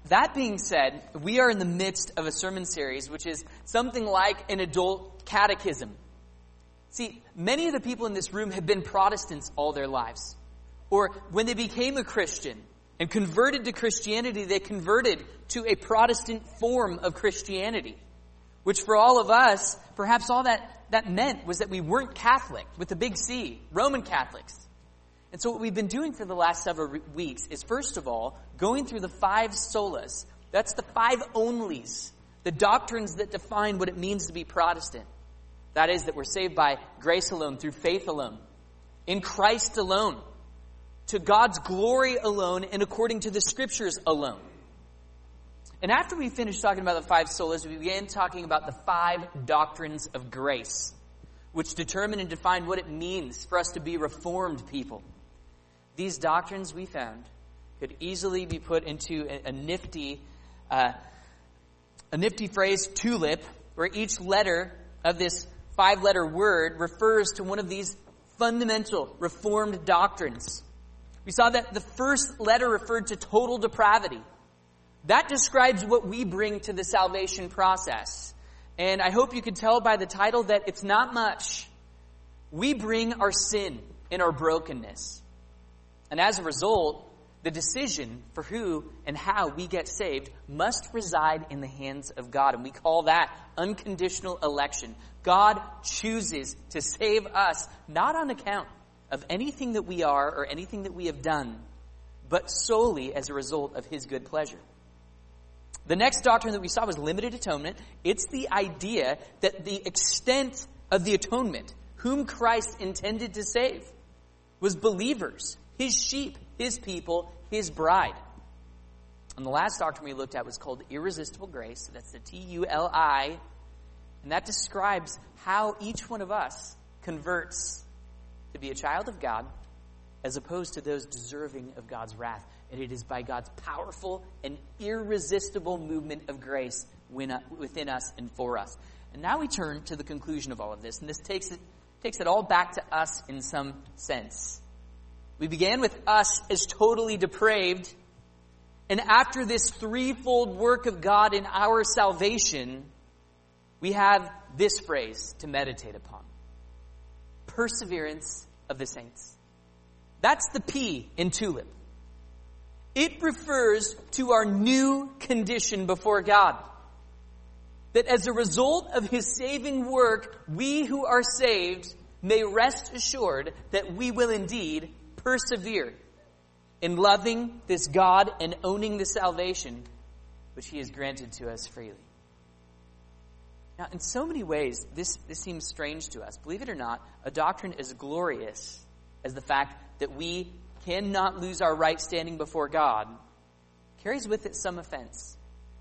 That being said, we are in the midst of a sermon series which is something like an adult catechism. See, many of the people in this room have been Protestants all their lives. Or when they became a Christian and converted to Christianity, they converted to a Protestant form of Christianity. Which for all of us, perhaps all that meant was that we weren't Catholic, with a big C, Roman Catholics. And so what we've been doing for the last several weeks is, first of all, going through the 5 solas. That's the 5 onlys, the doctrines that define what it means to be Protestant. That is, that we're saved by grace alone, through faith alone, in Christ alone, to God's glory alone, and according to the Scriptures alone. And after we finished talking about the 5 solas, we began talking about the 5 doctrines of grace, which determine and define what it means for us to be reformed people. These doctrines, we found, could easily be put into a nifty phrase, TULIP, where each letter of this 5-letter word refers to one of these fundamental Reformed doctrines. We saw that the first letter referred to total depravity. That describes what we bring to the salvation process. And I hope you could tell by the title that it's not much. We bring our sin and our brokenness. And as a result, the decision for who and how we get saved must reside in the hands of God. And we call that unconditional election. God chooses to save us, not on account of anything that we are or anything that we have done, but solely as a result of His good pleasure. The next doctrine that we saw was limited atonement. It's the idea that the extent of the atonement, whom Christ intended to save, was believers, His sheep, His people, His bride. And the last doctrine we looked at was called irresistible grace. That's the TULI. And that describes how each one of us converts to be a child of God as opposed to those deserving of God's wrath. And it is by God's powerful and irresistible movement of grace within us and for us. And now we turn to the conclusion of all of this. And this takes it all back to us in some sense. We began with us as totally depraved. And after this threefold work of God in our salvation, we have this phrase to meditate upon. Perseverance of the saints. That's the P in TULIP. It refers to our new condition before God. That as a result of His saving work, we who are saved may rest assured that we will indeed persevere in loving this God and owning the salvation which He has granted to us freely. Now, in so many ways, this seems strange to us. Believe it or not, a doctrine as glorious as the fact that we cannot lose our right standing before God carries with it some offense.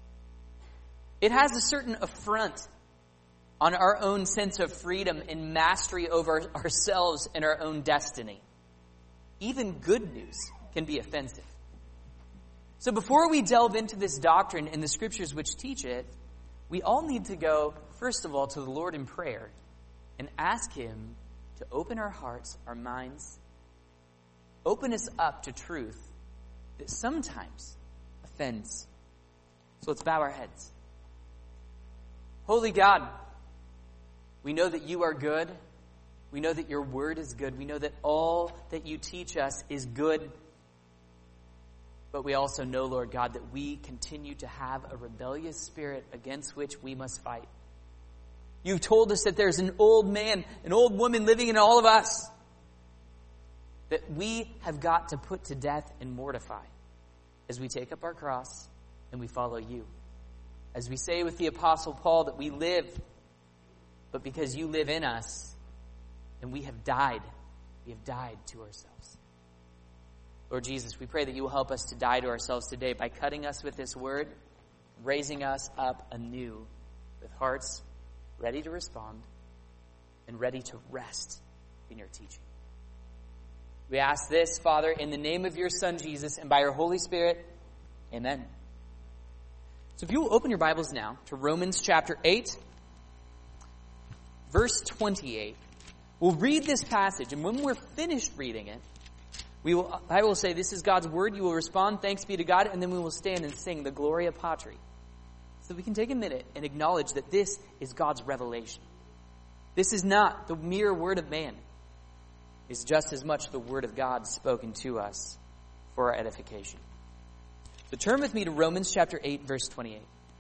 It has a certain affront on our own sense of freedom and mastery over ourselves and our own destiny. Even good news can be offensive. So before we delve into this doctrine and the Scriptures which teach it, we all need to go, first of all, to the Lord in prayer and ask Him to open our hearts, our minds, open us up to truth that sometimes offends. So let's bow our heads. Holy God, we know that You are good. We know that Your word is good. We know that all that You teach us is good. But we also know, Lord God, that we continue to have a rebellious spirit against which we must fight. You've told us that there's an old man, an old woman living in all of us that we have got to put to death and mortify as we take up our cross and we follow You. As we say with the Apostle Paul that we live, but because You live in us, and we have died to ourselves. Lord Jesus, we pray that You will help us to die to ourselves today by cutting us with this word, raising us up anew with hearts ready to respond and ready to rest in Your teaching. We ask this, Father, in the name of Your Son, Jesus, and by Your Holy Spirit. Amen. So if you will open your Bibles now to Romans chapter 8, verse 28. We'll read this passage, and when we're finished reading it, I will say, this is God's word. You will respond, thanks be to God, and then we will stand and sing the Gloria Patri. So we can take a minute and acknowledge that this is God's revelation. This is not the mere word of man. It's just as much the word of God spoken to us for our edification. So turn with me to Romans chapter 8, verse 28.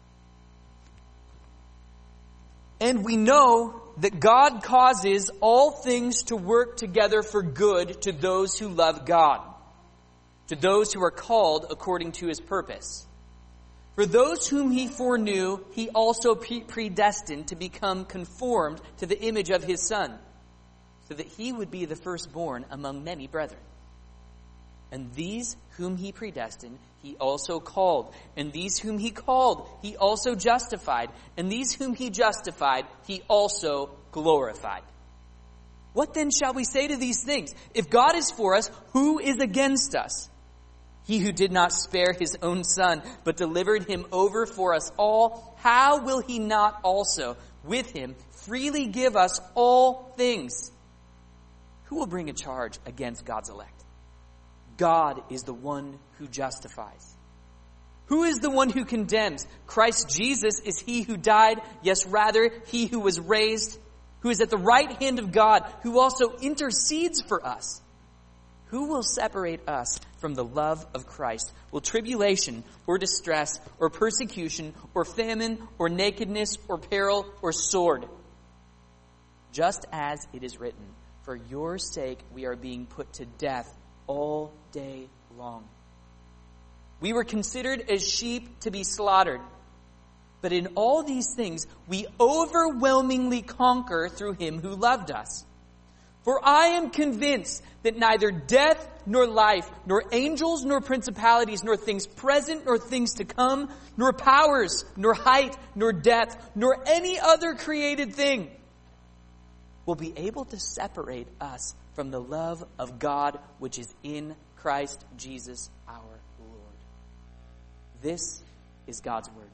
And we know that God causes all things to work together for good to those who love God, to those who are called according to his purpose. For those whom he foreknew, he also predestined to become conformed to the image of his Son, so that he would be the firstborn among many brethren. And these whom he predestined, he also called. And these whom he called, he also justified. And these whom he justified, he also glorified. What then shall we say to these things? If God is for us, who is against us? He who did not spare his own Son, but delivered him over for us all, how will he not also, with him, freely give us all things? Who will bring a charge against God's elect? God is the one who justifies. Who is the one who condemns? Christ Jesus is he who died, yes, rather, he who was raised, who is at the right hand of God, who also intercedes for us. Who will separate us from the love of Christ? Will tribulation or distress or persecution or famine or nakedness or peril or sword? Just as it is written, for your sake we are being put to death all day long. We were considered as sheep to be slaughtered. But in all these things we overwhelmingly conquer through him who loved us. For I am convinced that neither death nor life, nor angels nor principalities, nor things present nor things to come, nor powers, nor height, nor depth, nor any other created thing will be able to separate us from the love of God which is in Christ Jesus our Lord. This is God's word.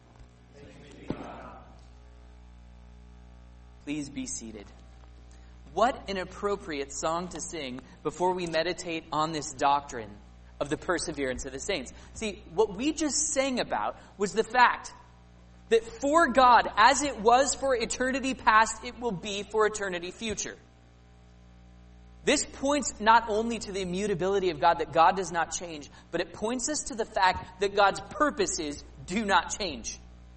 Please be seated. What an appropriate song to sing before we meditate on this doctrine of the perseverance of the saints. See, what we just sang about was the fact that for God, as it was for eternity past, it will be for eternity future. This points not only to the immutability of God, that God does not change, but it points us to the fact that God's purposes do not change.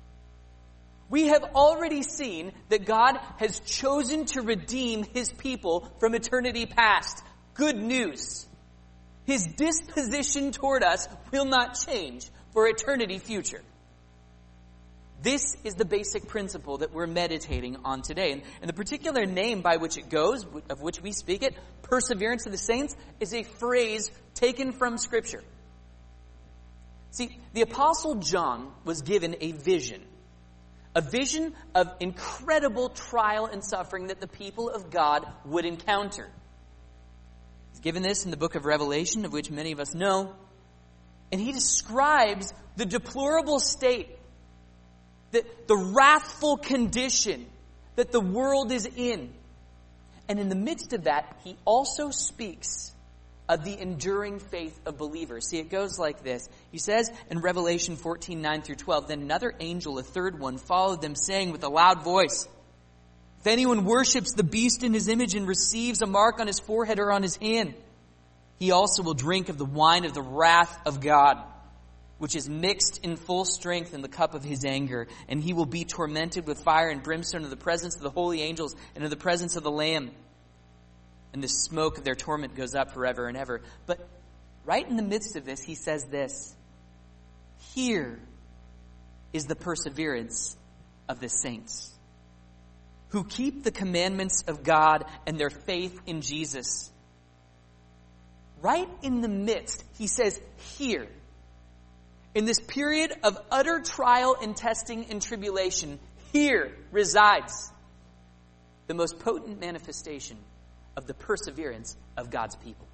We have already seen that God has chosen to redeem his people from eternity past. Good news. His disposition toward us will not change for eternity future. This is the basic principle that we're meditating on today. And the particular name by which it goes, of which we speak it, perseverance of the saints, is a phrase taken from Scripture. See, the Apostle John was given a vision of incredible trial and suffering that the people of God would encounter. He's given this in the book of Revelation, of which many of us know. And he describes the deplorable state, the wrathful condition that the world is in. And in the midst of that, he also speaks of the enduring faith of believers. See, it goes like this. He says in Revelation 14:9-12, then another angel, a third one, followed them, saying with a loud voice, if anyone worships the beast in his image and receives a mark on his forehead or on his hand, he also will drink of the wine of the wrath of God, which is mixed in full strength in the cup of his anger. And he will be tormented with fire and brimstone in the presence of the holy angels and in the presence of the Lamb. And the smoke of their torment goes up forever and ever. But right in the midst of this, he says this, here is the perseverance of the saints, who keep the commandments of God and their faith in Jesus. Right in the midst, he says, here, in this period of utter trial and testing and tribulation, here resides the most potent manifestation of the perseverance of God's people.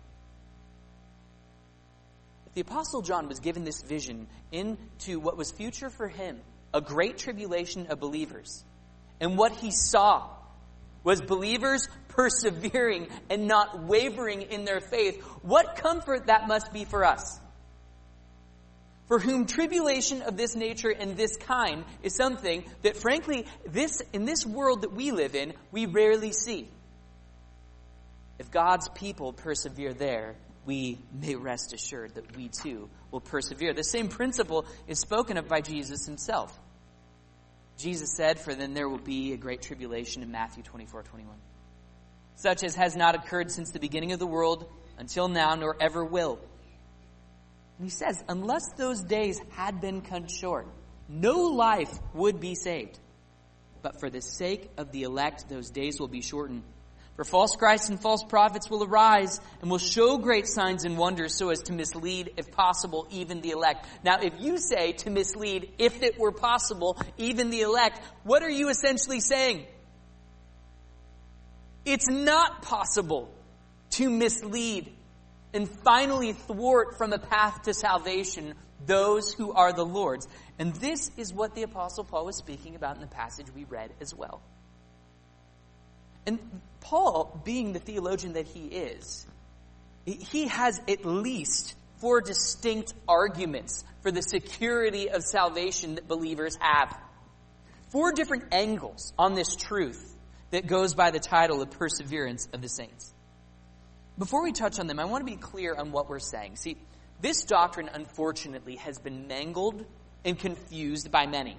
If the Apostle John was given this vision into what was future for him, a great tribulation of believers, and what he saw was believers persevering and not wavering in their faith. What comfort that must be for us. For whom tribulation of this nature and this kind is something that, frankly, in this world that we live in, we rarely see. If God's people persevere there, we may rest assured that we too will persevere. The same principle is spoken of by Jesus himself. Jesus said, "For then there will be a great tribulation," in Matthew 24:21. "Such as has not occurred since the beginning of the world until now, nor ever will." And he says, unless those days had been cut short, no life would be saved. But for the sake of the elect, those days will be shortened. For false Christs and false prophets will arise and will show great signs and wonders so as to mislead, if possible, even the elect. Now, if you say to mislead, if it were possible, even the elect, what are you essentially saying? It's not possible to mislead and finally thwart from a path to salvation those who are the Lord's. And this is what the Apostle Paul was speaking about in the passage we read as well. And Paul, being the theologian that he is, he has at least 4 distinct arguments for the security of salvation that believers have. 4 different angles on this truth that goes by the title of Perseverance of the Saints. Before we touch on them, I want to be clear on what we're saying. See, this doctrine, unfortunately, has been mangled and confused by many.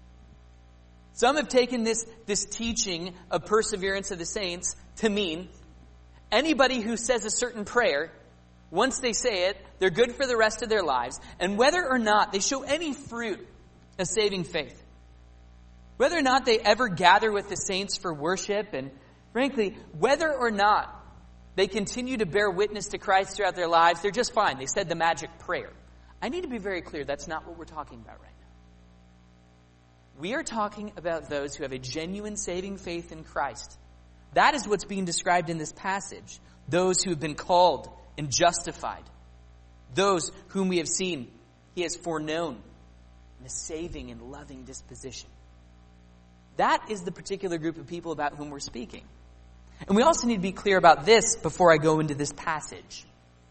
Some have taken this teaching of perseverance of the saints to mean anybody who says a certain prayer, once they say it, they're good for the rest of their lives, and whether or not they show any fruit of saving faith, whether or not they ever gather with the saints for worship, and frankly, whether or not they continue to bear witness to Christ throughout their lives, they're just fine. They said the magic prayer. I need to be very clear, that's not what we're talking about right now. We are talking about those who have a genuine saving faith in Christ. That is what's being described in this passage. Those who have been called and justified. Those whom we have seen he has foreknown in a saving and loving disposition. That is the particular group of people about whom we're speaking. And we also need to be clear about this before I go into this passage.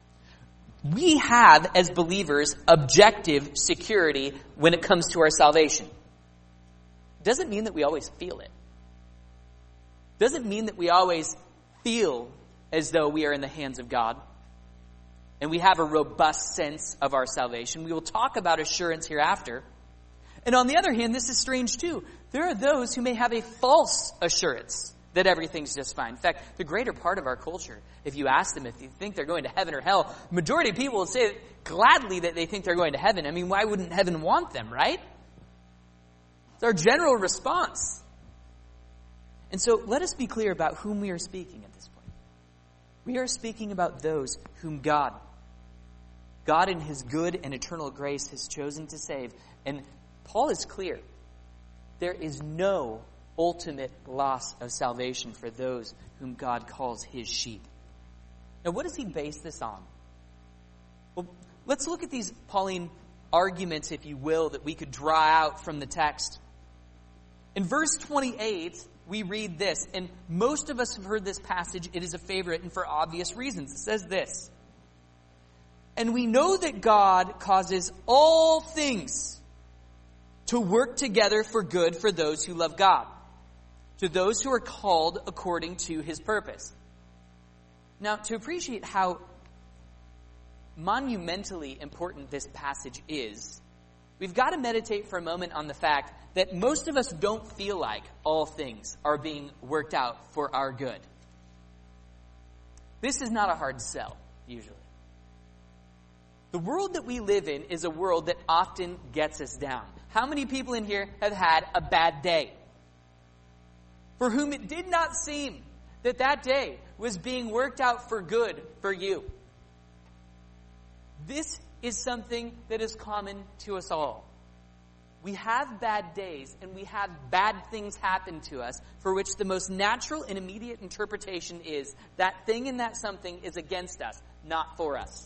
We have, as believers, objective security when it comes to our salvation. Doesn't mean that we always feel it. Doesn't mean that we always feel as though we are in the hands of God and we have a robust sense of our salvation. We will talk about assurance hereafter. And on the other hand, this is strange too. There are those who may have a false assurance that everything's just fine. In fact, the greater part of our culture, if you ask them if you think they're going to heaven or hell, the majority of people will say gladly that they think they're going to heaven. I mean, why wouldn't heaven want them, right? It's our general response. And so let us be clear about whom we are speaking at this point. We are speaking about those whom God in his good and eternal grace has chosen to save. And Paul is clear. There is no ultimate loss of salvation for those whom God calls his sheep. Now, what does he base this on? Well, let's look at these Pauline arguments, if you will, that we could draw out from the text. In verse 28, we read this, and most of us have heard this passage. It is a favorite, and for obvious reasons. It says this, "And we know that God causes all things to work together for good for those who love God, to those who are called according to his purpose." Now, to appreciate how monumentally important this passage is, we've got to meditate for a moment on the fact that most of us don't feel like all things are being worked out for our good. This is not a hard sell, usually. The world that we live in is a world that often gets us down. How many people in here have had a bad day? For whom it did not seem that that day was being worked out for good for you. This is something that is common to us all. We have bad days and we have bad things happen to us for which the most natural and immediate interpretation is that thing and that something is against us, not for us.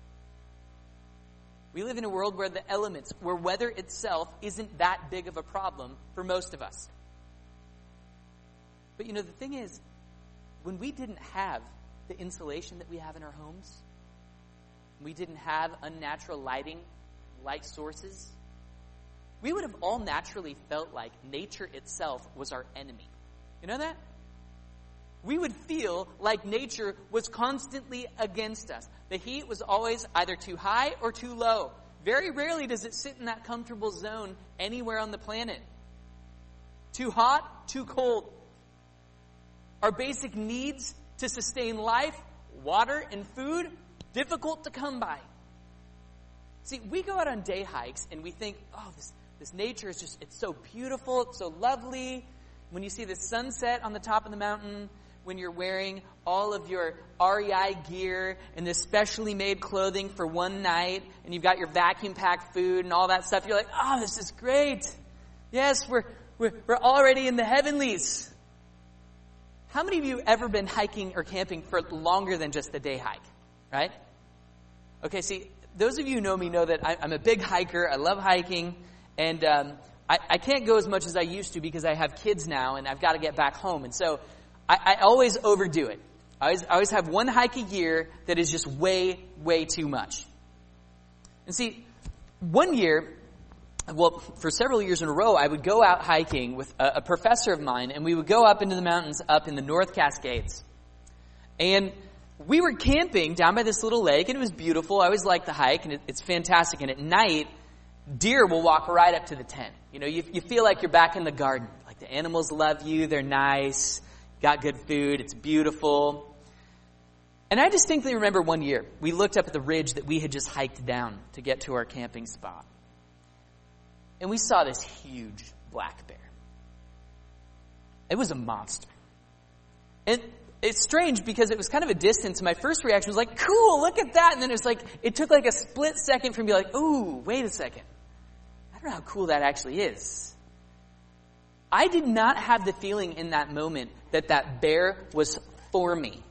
We live in a world where the elements, where weather itself isn't that big of a problem for most of us. But the thing is, when we didn't have the insulation that we have in our homes, we didn't have unnatural light sources, we would have all naturally felt like nature itself was our enemy. You know that? We would feel like nature was constantly against us. The heat was always either too high or too low. Very rarely does it sit in that comfortable zone anywhere on the planet. Too hot, too cold. Our basic needs to sustain life, water and food, difficult to come by. See, we go out on day hikes and we think, oh, this nature is it's so beautiful, it's so lovely. When you see the sunset on the top of the mountain, when you're wearing all of your REI gear and this specially made clothing for one night, and you've got your vacuum packed food and all that stuff, you're like, oh, this is great. Yes, we're already in the heavenlies. How many of you ever been hiking or camping for longer than just a day hike? Right? Okay, see, those of you who know me know that I'm a big hiker. I love hiking. And I can't go as much as I used to because I have kids now and I've got to get back home. And so I always overdo it. I always have one hike a year that is just way, way too much. And see, one year, for several years in a row, I would go out hiking with a professor of mine, and we would go up into the mountains up in the North Cascades. And we were camping down by this little lake, and it was beautiful. I always like the hike, and it's fantastic. And at night, deer will walk right up to the tent. You feel like you're back in the garden. Like the animals love you, they're nice, got good food, it's beautiful. And I distinctly remember one year, we looked up at the ridge that we had just hiked down to get to our camping spot. And we saw this huge black bear. It was a monster. And it's strange because it was kind of a distance. My first reaction was like, cool, look at that. And then it took like a split second for me to be like, ooh, wait a second. I don't know how cool that actually is. I did not have the feeling in that moment that bear was for me.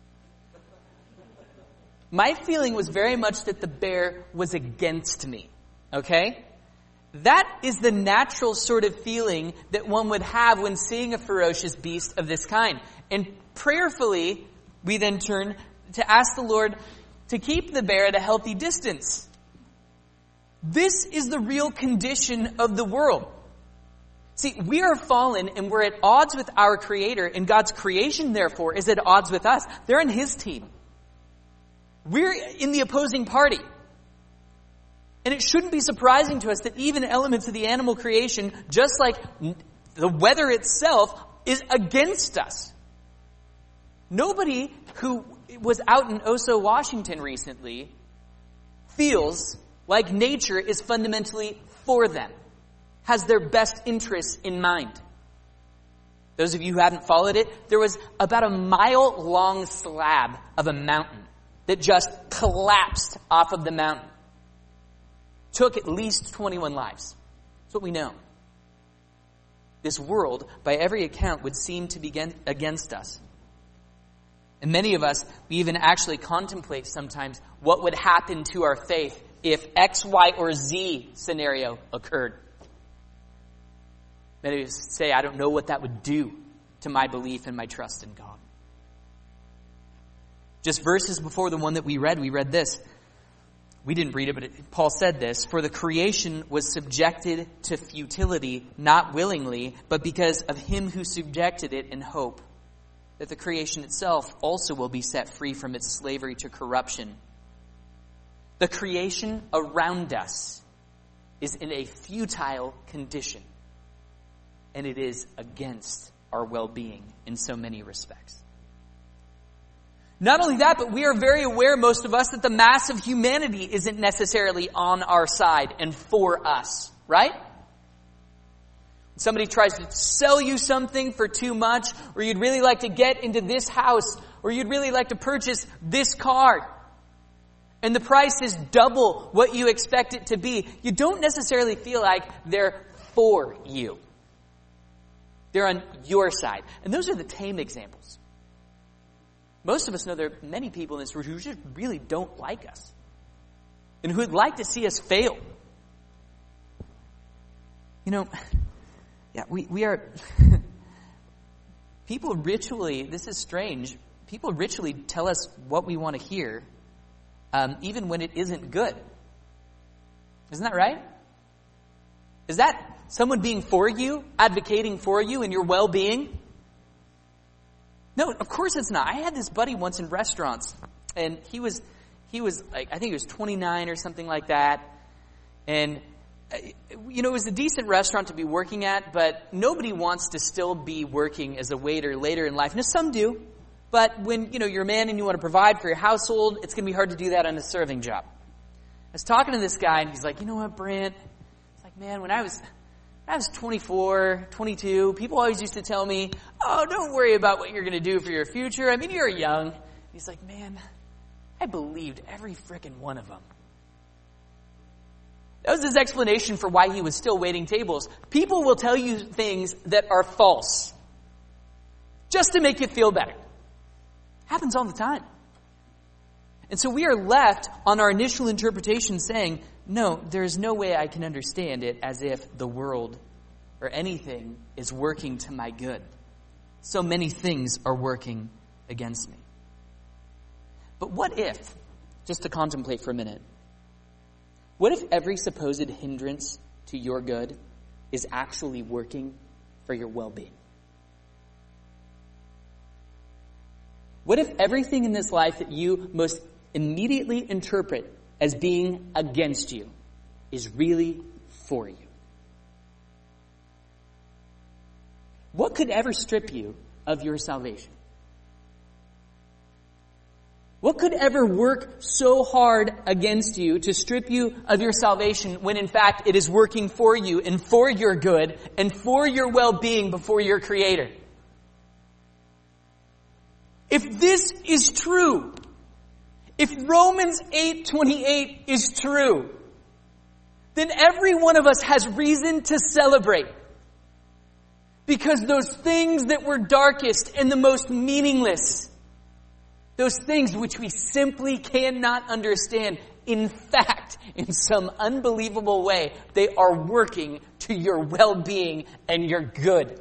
My feeling was very much that the bear was against me. Okay? That is the natural sort of feeling that one would have when seeing a ferocious beast of this kind. And prayerfully, we then turn to ask the Lord to keep the bear at a healthy distance. This is the real condition of the world. See, we are fallen and we're at odds with our Creator, and God's creation, therefore, is at odds with us. They're on His team. We're in the opposing party. And it shouldn't be surprising to us that even elements of the animal creation, just like the weather itself, is against us. Nobody who was out in Oso, Washington recently feels like nature is fundamentally for them, has their best interests in mind. Those of you who haven't followed it, there was about a mile-long slab of a mountain that just collapsed off of the mountain. Took at least 21 lives. That's what we know. This world, by every account, would seem to be against us. And many of us, we even actually contemplate sometimes what would happen to our faith if X, Y, or Z scenario occurred. Many of us say, I don't know what that would do to my belief and my trust in God. Just verses before the one that we read this. We didn't read it, but Paul said this. For the creation was subjected to futility, not willingly, but because of Him who subjected it, in hope that the creation itself also will be set free from its slavery to corruption. The creation around us is in a futile condition, and it is against our well-being in so many respects. Not only that, but we are very aware, most of us, that the mass of humanity isn't necessarily on our side and for us, right? When somebody tries to sell you something for too much, or you'd really like to get into this house, or you'd really like to purchase this car, and the price is double what you expect it to be, you don't necessarily feel like they're for you. They're on your side. And those are the tame examples. Most of us know there are many people in this room who just really don't like us and who would like to see us fail. We are People ritually, this is strange, people ritually tell us what we want to hear, even when it isn't good. Isn't that right? Is that someone being for you, advocating for you and your well-being? No, of course it's not. I had this buddy once in restaurants, and he was like, I think he was 29 or something like that. And, it was a decent restaurant to be working at, but nobody wants to still be working as a waiter later in life. Now, some do, but when, you're a man and you want to provide for your household, it's going to be hard to do that on a serving job. I was talking to this guy, and he's like, you know what, Brent? It's like, man, when I was 24, 22, people always used to tell me, oh, don't worry about what you're going to do for your future. I mean, you're young. He's like, man, I believed every frickin' one of them. That was his explanation for why he was still waiting tables. People will tell you things that are false just to make you feel better. Happens all the time. And so we are left on our initial interpretation saying, no, there is no way I can understand it as if the world or anything is working to my good. So many things are working against me. But what if, just to contemplate for a minute, what if every supposed hindrance to your good is actually working for your well-being? What if everything in this life that you most immediately interpret as being against you is really for you? What could ever strip you of your salvation? What could ever work so hard against you to strip you of your salvation when in fact it is working for you and for your good and for your well-being before your Creator? If this is true, if Romans 8:28 is true, then every one of us has reason to celebrate. Because those things that were darkest and the most meaningless, those things which we simply cannot understand, in fact, in some unbelievable way, they are working to your well-being and your good.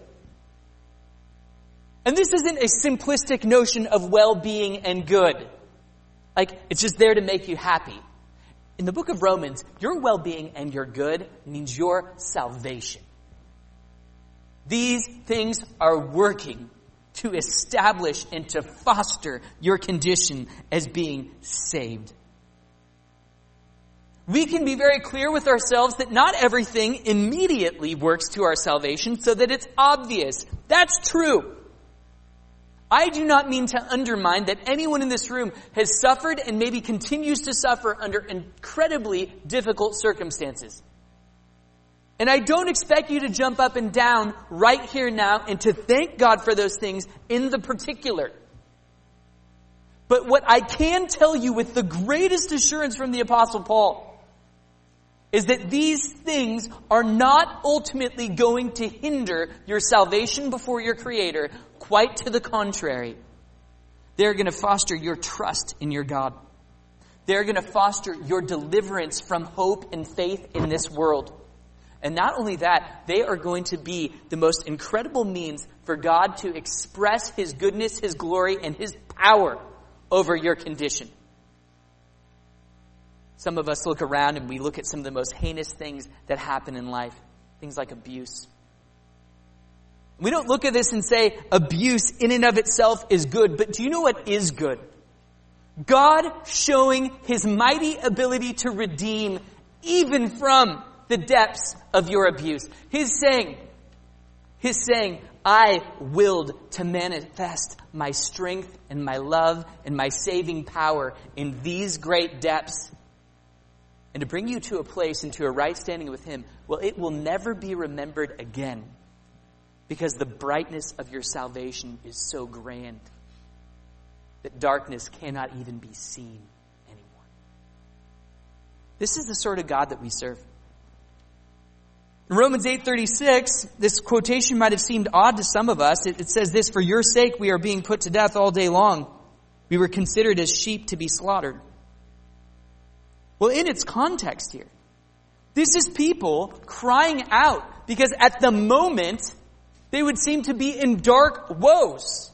And this isn't a simplistic notion of well-being and good. Like, it's just there to make you happy. In the book of Romans, your well-being and your good means your salvation. These things are working to establish and to foster your condition as being saved. We can be very clear with ourselves that not everything immediately works to our salvation so that it's obvious. That's true. I do not mean to undermine that anyone in this room has suffered and maybe continues to suffer under incredibly difficult circumstances. And I don't expect you to jump up and down right here now and to thank God for those things in the particular. But what I can tell you with the greatest assurance from the Apostle Paul is that these things are not ultimately going to hinder your salvation before your Creator. Quite to the contrary. They're going to foster your trust in your God. They're going to foster your deliverance from hope and faith in this world. And not only that, they are going to be the most incredible means for God to express His goodness, His glory, and His power over your condition. Some of us look around and we look at some of the most heinous things that happen in life. Things like abuse. We don't look at this and say abuse in and of itself is good, but do you know what is good? God showing His mighty ability to redeem even from the depths of your abuse. His saying, I willed to manifest my strength and my love and my saving power in these great depths. And to bring you to a place and to a right standing with Him, well, it will never be remembered again. Because the brightness of your salvation is so grand that darkness cannot even be seen anymore. This is the sort of God that we serve. In Romans 8:36, this quotation might have seemed odd to some of us. It says this, "For your sake we are being put to death all day long. We were considered as sheep to be slaughtered." Well, in its context here, this is people crying out because at the moment They would seem to be in dark woes.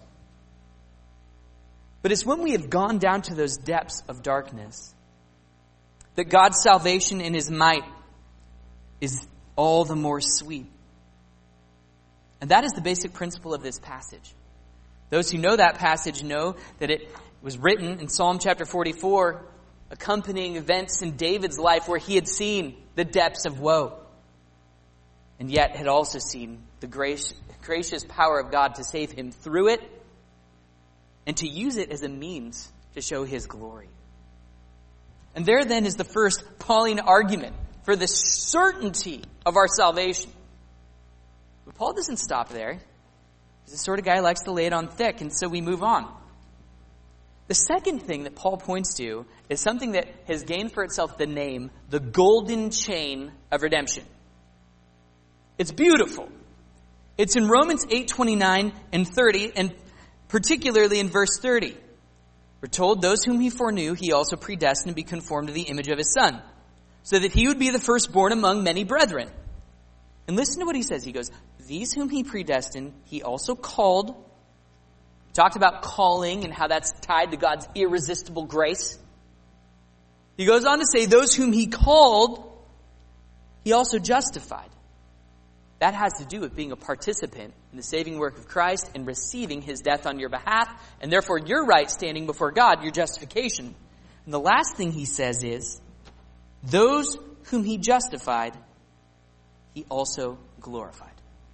But it's when we have gone down to those depths of darkness that God's salvation in His might is all the more sweet. And that is the basic principle of this passage. Those who know that passage know that it was written in Psalm chapter 44, accompanying events in David's life where he had seen the depths of woe, and yet had also seen the gracious power of God to save him through it and to use it as a means to show His glory. And there then is the first Pauline argument for the certainty of our salvation. But Paul doesn't stop there. He's the sort of guy who likes to lay it on thick, and so we move on. The second thing that Paul points to is something that has gained for itself the name, the golden chain of redemption. It's beautiful. It's in Romans 8:29 and 30, and particularly in verse 30. We're told, those whom He foreknew, He also predestined to be conformed to the image of His Son, so that He would be the firstborn among many brethren. And listen to what he says. He goes, these whom He predestined, He also called. We talked about calling and how that's tied to God's irresistible grace. He goes on to say, those whom He called, He also justified. That has to do with being a participant in the saving work of Christ and receiving His death on your behalf, and therefore your right standing before God, your justification. And the last thing he says is, those whom He justified, He also glorified.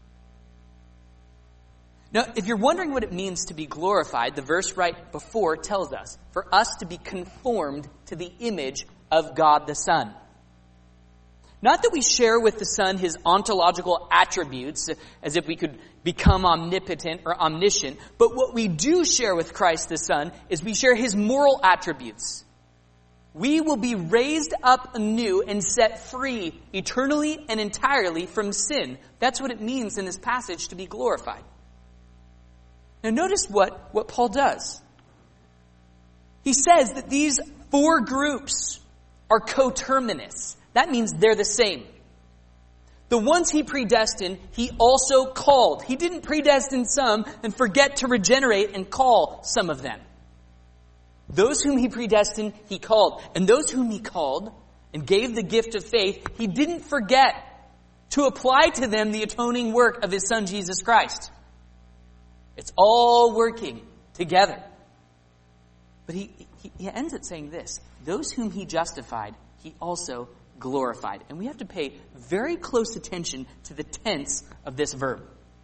Now, if you're wondering what it means to be glorified, the verse right before tells us, for us to be conformed to the image of God the Son. Not that we share with the Son His ontological attributes, as if we could become omnipotent or omniscient, but what we do share with Christ the Son is we share His moral attributes. We will be raised up anew and set free eternally and entirely from sin. That's what it means in this passage to be glorified. Now notice what Paul does. He says that these four groups are coterminous. That means they're the same. The ones He predestined, He also called. He didn't predestine some and forget to regenerate and call some of them. Those whom He predestined, He called. And those whom He called and gave the gift of faith, He didn't forget to apply to them the atoning work of His Son, Jesus Christ. It's all working together. But he ends it saying this, those whom He justified, He also glorified. And we have to pay very close attention to the tense of this verb.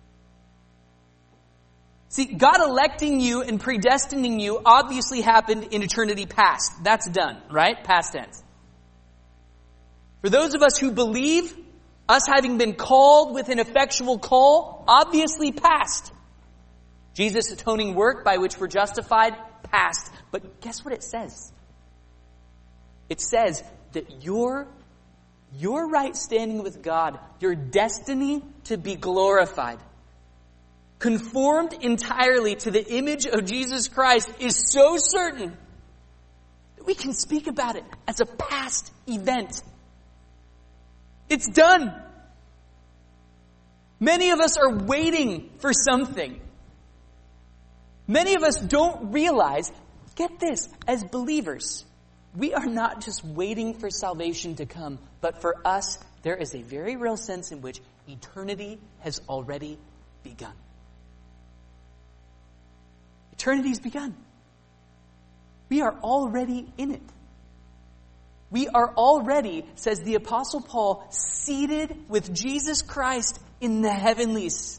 See, God electing you and predestining you obviously happened in eternity past. That's done, right? Past tense. For those of us who believe, us having been called with an effectual call, obviously past. Jesus' atoning work by which we're justified, past. But guess what it says? It says that your right standing with God, your destiny to be glorified, conformed entirely to the image of Jesus Christ, is so certain that we can speak about it as a past event. It's done. Many of us are waiting for something. Many of us don't realize, get this, as believers, we are not just waiting for salvation to come, but for us, there is a very real sense in which eternity has already begun. Eternity's begun. We are already in it. We are already, says the Apostle Paul, seated with Jesus Christ in the heavenlies.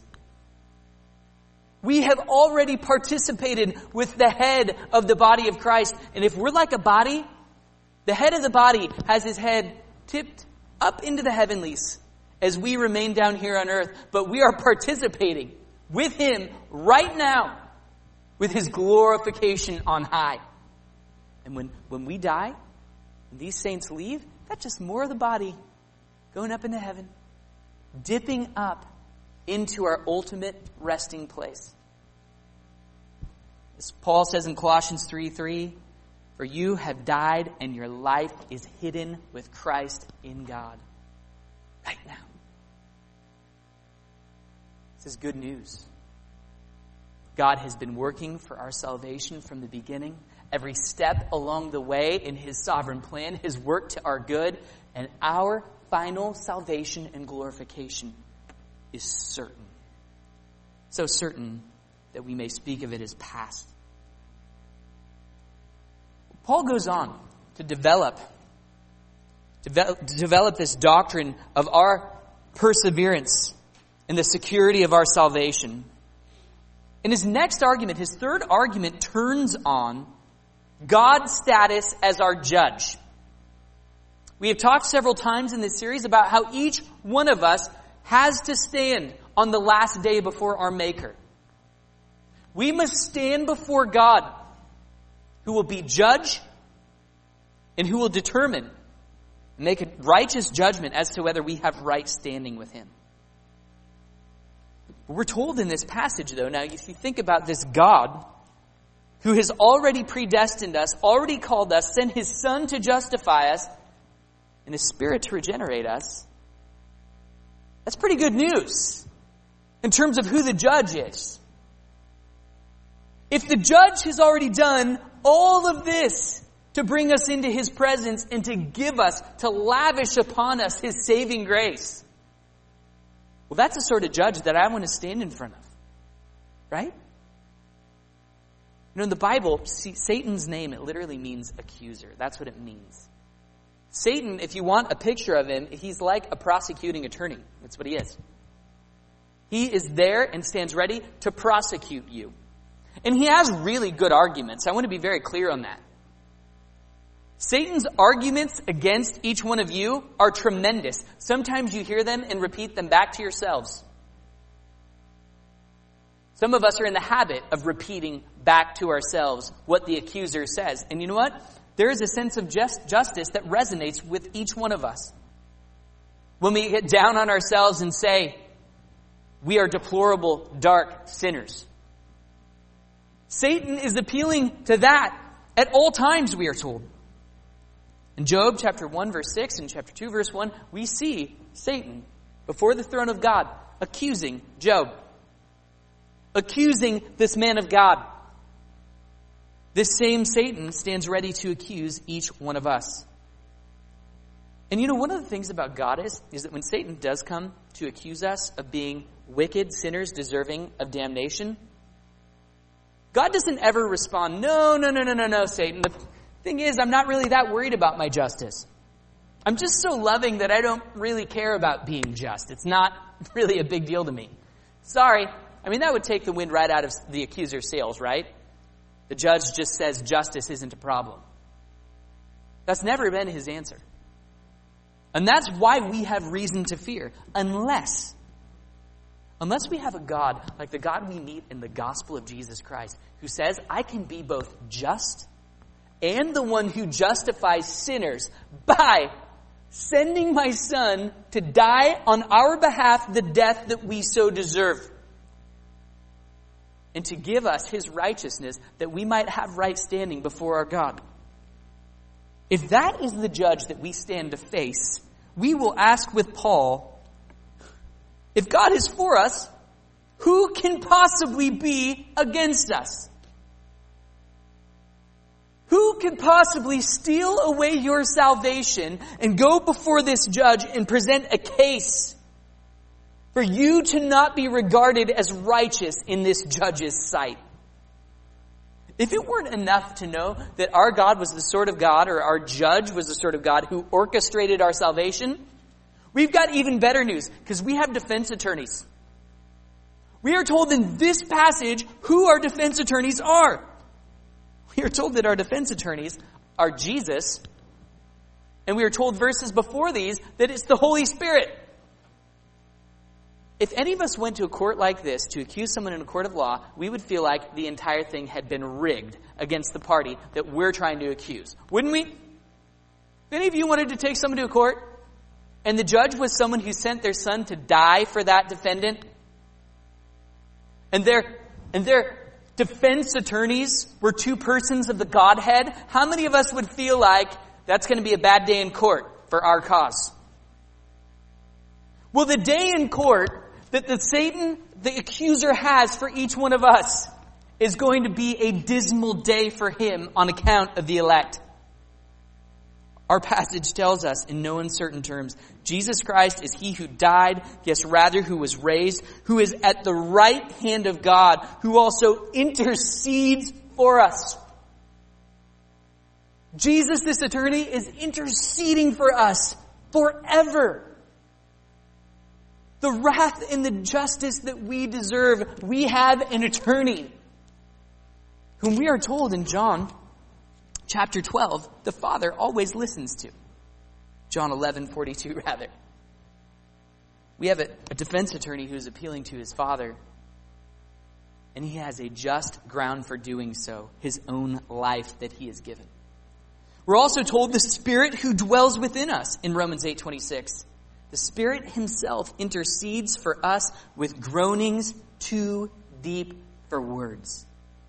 We have already participated with the head of the body of Christ. And if we're like a body, the head of the body has his head tipped up into the heavenlies as we remain down here on earth. But we are participating with Him right now with His glorification on high. And when we die, and these saints leave, that's just more of the body going up into heaven, dipping up into our ultimate resting place. As Paul says in Colossians 3:3, for you have died and your life is hidden with Christ in God. Right now. This is good news. God has been working for our salvation from the beginning. Every step along the way in His sovereign plan has worked to our good, and our final salvation and glorification is certain. So certain that we may speak of it as past. Paul goes on to develop this doctrine of our perseverance and the security of our salvation. In his next argument, his third argument, turns on God's status as our judge. We have talked several times in this series about how each one of us has to stand on the last day before our Maker. We must stand before God, who will be judge and who will determine and make a righteous judgment as to whether we have right standing with Him. We're told in this passage, though, now if you think about this God who has already predestined us, already called us, sent His Son to justify us, and His Spirit to regenerate us, that's pretty good news in terms of who the judge is. If the judge has already done all of this to bring us into His presence and to give us, to lavish upon us His saving grace, well, that's the sort of judge that I want to stand in front of. Right? In the Bible, Satan's name, it literally means accuser. That's what it means. Satan, if you want a picture of him, he's like a prosecuting attorney. That's what he is. He is there and stands ready to prosecute you. And he has really good arguments. I want to be very clear on that. Satan's arguments against each one of you are tremendous. Sometimes you hear them and repeat them back to yourselves. Some of us are in the habit of repeating back to ourselves what the accuser says. And you know what? There is a sense of justice that resonates with each one of us. When we get down on ourselves and say, we are deplorable, dark sinners. Satan is appealing to that at all times, we are told. In Job chapter 1 verse 6 and chapter 2 verse 1, we see Satan before the throne of God accusing Job. Accusing this man of God. This same Satan stands ready to accuse each one of us. And one of the things about God is that when Satan does come to accuse us of being wicked sinners deserving of damnation, God doesn't ever respond, no, Satan. The thing is, I'm not really that worried about my justice. I'm just so loving that I don't really care about being just. It's not really a big deal to me. Sorry. That would take the wind right out of the accuser's sails, right? The judge just says justice isn't a problem. That's never been his answer. And that's why we have reason to fear. Unless we have a God like the God we meet in the gospel of Jesus Christ, who says, I can be both just and the one who justifies sinners by sending my Son to die on our behalf the death that we so deserve. And to give us His righteousness that we might have right standing before our God. If that is the judge that we stand to face, we will ask with Paul, if God is for us, who can possibly be against us? Who can possibly steal away your salvation and go before this judge and present a case for you to not be regarded as righteous in this judge's sight? If it weren't enough to know that our God was the sort of God, or our judge was the sort of God who orchestrated our salvation, we've got even better news, because we have defense attorneys. We are told in this passage who our defense attorneys are. We are told that our defense attorneys are Jesus, and we are told verses before these that it's the Holy Spirit. If any of us went to a court like this to accuse someone in a court of law, we would feel like the entire thing had been rigged against the party that we're trying to accuse. Wouldn't we? If any of you wanted to take someone to a court, and the judge was someone who sent their Son to die for that defendant, and their defense attorneys were two persons of the Godhead, how many of us would feel like that's going to be a bad day in court for our cause? Well, the day in court that the accuser has for each one of us is going to be a dismal day for him on account of the elect. Our passage tells us in no uncertain terms, Jesus Christ is he who died, yes, rather who was raised, who is at the right hand of God, who also intercedes for us. Jesus, this attorney, is interceding for us forever. The wrath and the justice that we deserve, we have an attorney whom we are told in John chapter 12, the Father always listens to. John 11:42 rather. We have a defense attorney who is appealing to his Father, and he has a just ground for doing so, his own life that he has given. We're also told the Spirit who dwells within us in Romans 8:26. The Spirit himself intercedes for us with groanings too deep for words.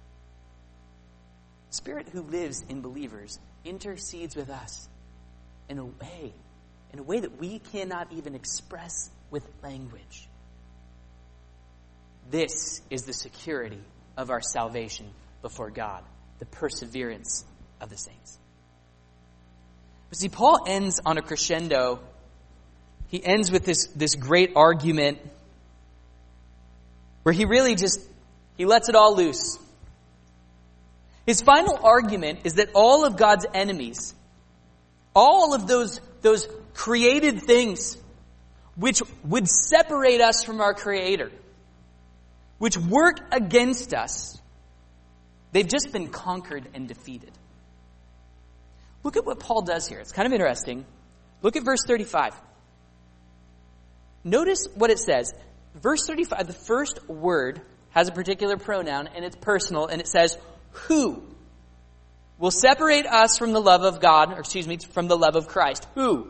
The Spirit who lives in believers intercedes with us in a way that we cannot even express with language. This is the security of our salvation before God, the perseverance of the saints. But see, Paul ends on a crescendo. He ends with this great argument where he really he lets it all loose. His final argument is that all of God's enemies, all of those created things which would separate us from our Creator, which work against us, they've just been conquered and defeated. Look at what Paul does here. It's kind of interesting. Look at verse 35. Notice what it says. Verse 35, the first word has a particular pronoun, and it's personal, and it says, who will separate us from the love of God, from the love of Christ? Who?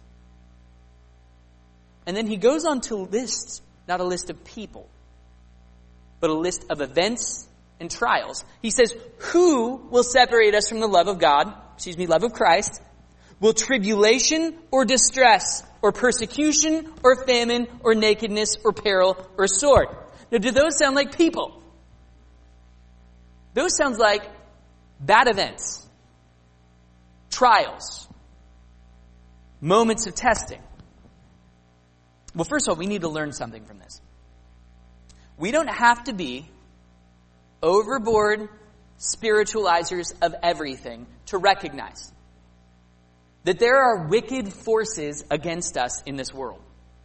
And then he goes on to list, not a list of people, but a list of events and trials. He says, who will separate us from the love of God, love of Christ? Will tribulation or distress or persecution or famine or nakedness or peril or sword? Now, do those sound like people? Those sounds like bad events, trials, moments of testing. Well, first of all, we need to learn something from this. We don't have to be overboard spiritualizers of everything to recognize that there are wicked forces against us in this world.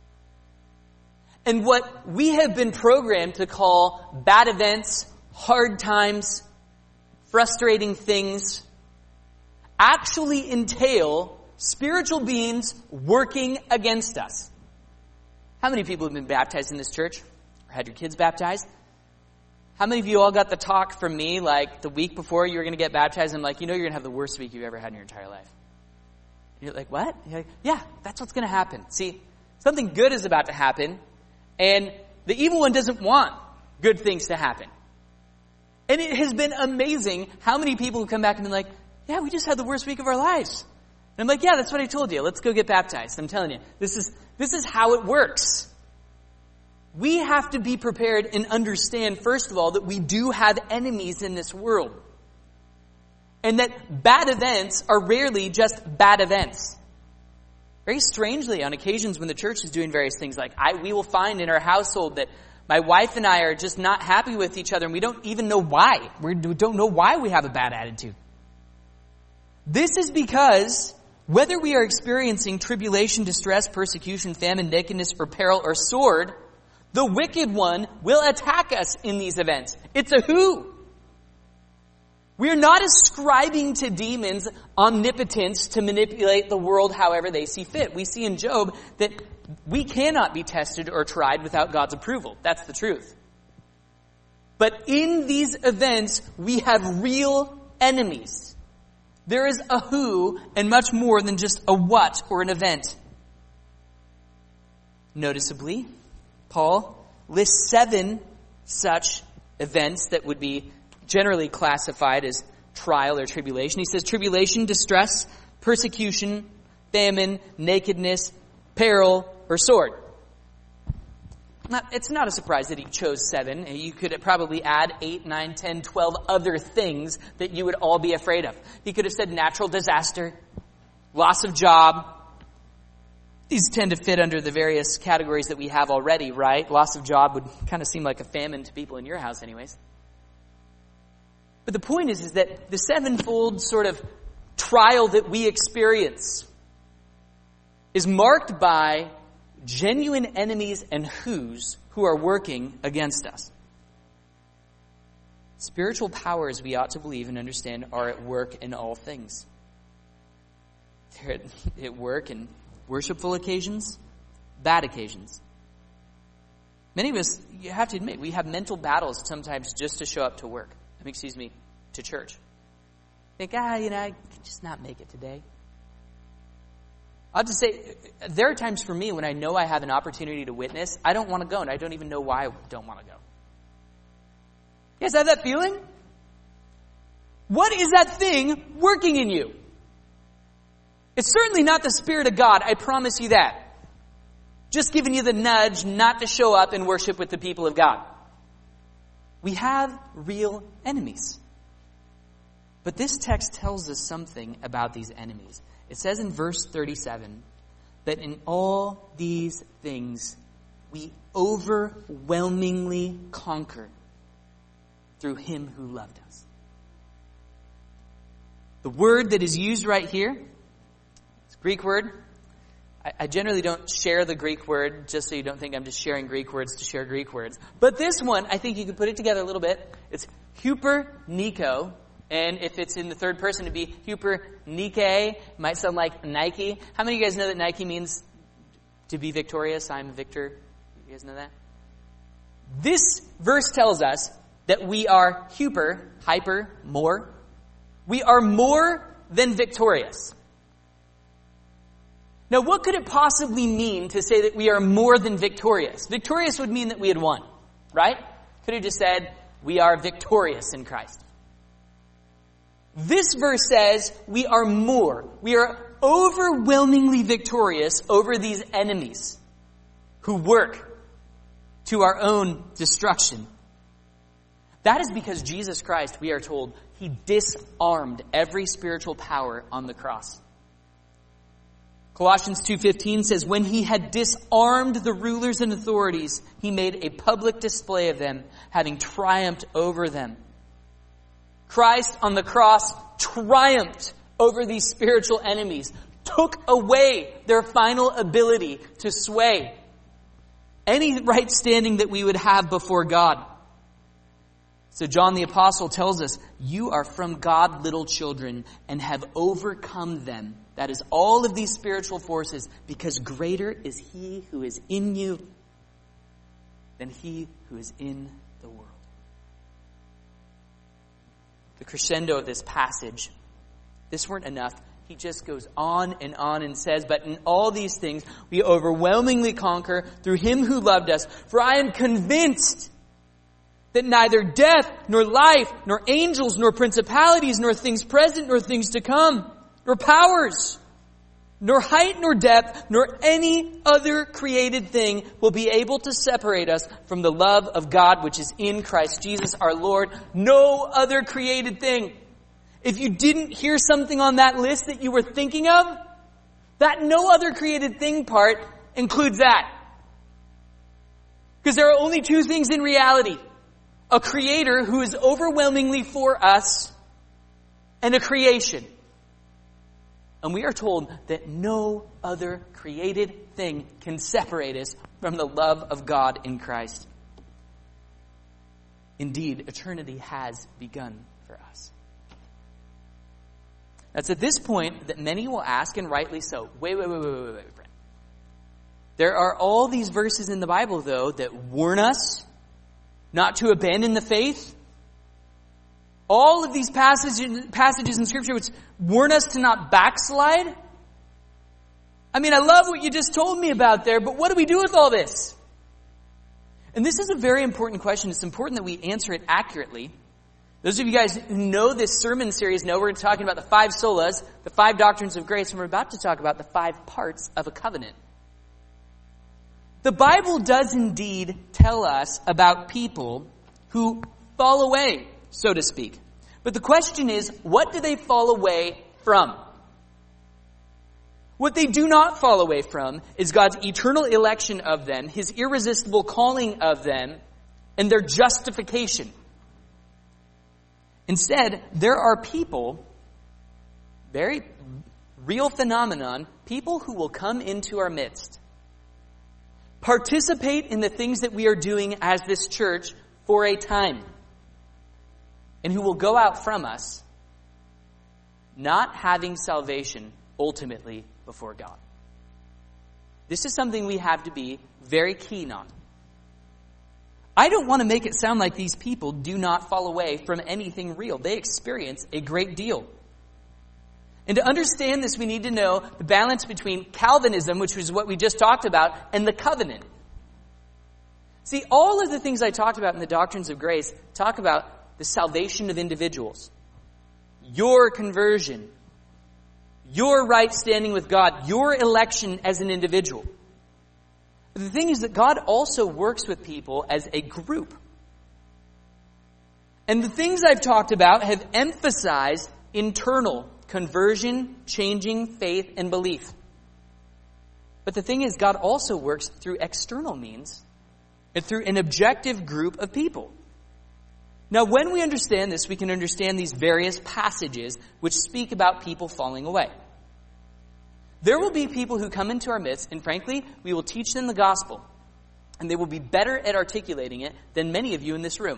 And what we have been programmed to call bad events, hard times, frustrating things, actually entail spiritual beings working against us. How many people have been baptized in this church? Or had your kids baptized? How many of you all got the talk from me like the week before you were going to get baptized? I'm like, you're going to have the worst week you've ever had in your entire life. And you're like, what? You're like, yeah, that's what's going to happen. See, something good is about to happen, and the evil one doesn't want good things to happen. And it has been amazing how many people have come back and been like, yeah, we just had the worst week of our lives. And I'm like, yeah, that's what I told you. Let's go get baptized. I'm telling you, this is how it works. We have to be prepared and understand, first of all, that we do have enemies in this world. And that bad events are rarely just bad events. Very strangely, on occasions when the church is doing various things, like we will find in our household that my wife and I are just not happy with each other, and we don't even know why. We don't know why we have a bad attitude. This is because whether we are experiencing tribulation, distress, persecution, famine, nakedness, or peril, or sword, the wicked one will attack us in these events. It's a who. We're not ascribing to demons omnipotence to manipulate the world however they see fit. We see in Job that we cannot be tested or tried without God's approval. That's the truth. But in these events, we have real enemies. There is a who and much more than just a what or an event. Noticeably, Paul lists 7 such events that would be generally classified as trial or tribulation. He says tribulation, distress, persecution, famine, nakedness, peril, or sword. it's not a surprise that he chose 7. You could probably add 8, 9, 10, 12 other things that you would all be afraid of. He could have said natural disaster, loss of job. These tend to fit under the various categories that we have already, right? Loss of job would kind of seem like a famine to people in your house anyways. But the point is that the 7-fold sort of trial that we experience is marked by genuine enemies and who are working against us. Spiritual powers, we ought to believe and understand, are at work in all things. They're at work in worshipful occasions, bad occasions. Many of us, you have to admit, we have mental battles sometimes just to show up to work. To church. Think, I can just not make it today. I'll have to say, there are times for me when I know I have an opportunity to witness, I don't want to go, and I don't even know why I don't want to go. You guys have that feeling? What is that thing working in you? It's certainly not the Spirit of God, I promise you that. Just giving you the nudge not to show up and worship with the people of God. We have real enemies. But this text tells us something about these enemies. It says in verse 37 that in all these things we overwhelmingly conquer through him who loved us. The word that is used right here, it's a Greek word. I generally don't share the Greek word, just so you don't think I'm just sharing Greek words to share Greek words. But this one, I think you can put it together a little bit. It's huper-niko. And if it's in the third person, it'd be huper-nike. It might sound like Nike. How many of you guys know that Nike means to be victorious? I'm a victor. You guys know that? This verse tells us that we are hyper, more. We are more than victorious. Now, what could it possibly mean to say that we are more than victorious? Victorious would mean that we had won, right? Could have just said, we are victorious in Christ. This verse says we are more. We are overwhelmingly victorious over these enemies who work to our own destruction. That is because Jesus Christ, we are told, he disarmed every spiritual power on the cross. Colossians 2:15 says, when he had disarmed the rulers and authorities, he made a public display of them, having triumphed over them. Christ on the cross triumphed over these spiritual enemies, took away their final ability to sway any right standing that we would have before God. So John the Apostle tells us, you are from God, little children, and have overcome them. That is all of these spiritual forces, because greater is he who is in you than he who is in the world. The crescendo of this passage, this weren't enough. He just goes on and says, but in all these things we overwhelmingly conquer through him who loved us. For I am convinced that neither death, nor life, nor angels, nor principalities, nor things present, nor things to come, nor powers, nor height, nor depth, nor any other created thing will be able to separate us from the love of God which is in Christ Jesus our Lord. No other created thing. If you didn't hear something on that list that you were thinking of, that no other created thing part includes that. Because there are only two things in reality. A creator who is overwhelmingly for us, and a creation. And we are told that no other created thing can separate us from the love of God in Christ. Indeed, eternity has begun for us. That's at this point that many will ask, and rightly so, wait, friend. There are all these verses in the Bible, though, that warn us not to abandon the faith. All of these passages in Scripture which warn us to not backslide. I mean, I love what you just told me about there, but what do we do with all this? And this is a very important question. It's important that we answer it accurately. Those of you guys who know this sermon series know we're talking about the 5 solas, the 5 doctrines of grace, and we're about to talk about the 5 parts of a covenant. The Bible does indeed tell us about people who fall away, so to speak. But the question is, what do they fall away from? What they do not fall away from is God's eternal election of them, His irresistible calling of them, and their justification. Instead, there are people, very real phenomenon, people who will come into our midst, participate in the things that we are doing as this church for a time, and who will go out from us not having salvation ultimately before God. This is something we have to be very keen on. I don't want to make it sound like these people do not fall away from anything real. They experience a great deal. And to understand this, we need to know the balance between Calvinism, which was what we just talked about, and the covenant. See, all of the things I talked about in the doctrines of grace talk about the salvation of individuals, your conversion, your right standing with God, your election as an individual. But the thing is that God also works with people as a group. And the things I've talked about have emphasized internal conversion, changing, faith, and belief. But the thing is, God also works through external means and through an objective group of people. Now, when we understand this, we can understand these various passages which speak about people falling away. There will be people who come into our midst, and frankly, we will teach them the gospel, and they will be better at articulating it than many of you in this room.